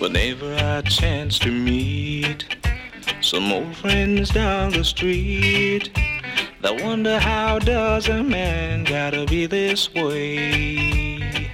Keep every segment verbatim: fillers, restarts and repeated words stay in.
Whenever I chance to meet some old friends down the street, they wonder how does a man gotta be this way.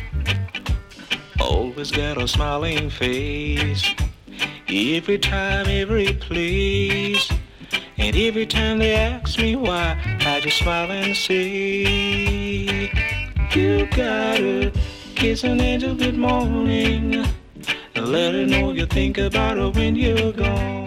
Always got a smiling face, every time, every place. And every time they ask me why, I just smile and say, you gotta kiss an angel good morning, and let her know you think about her when you're gone.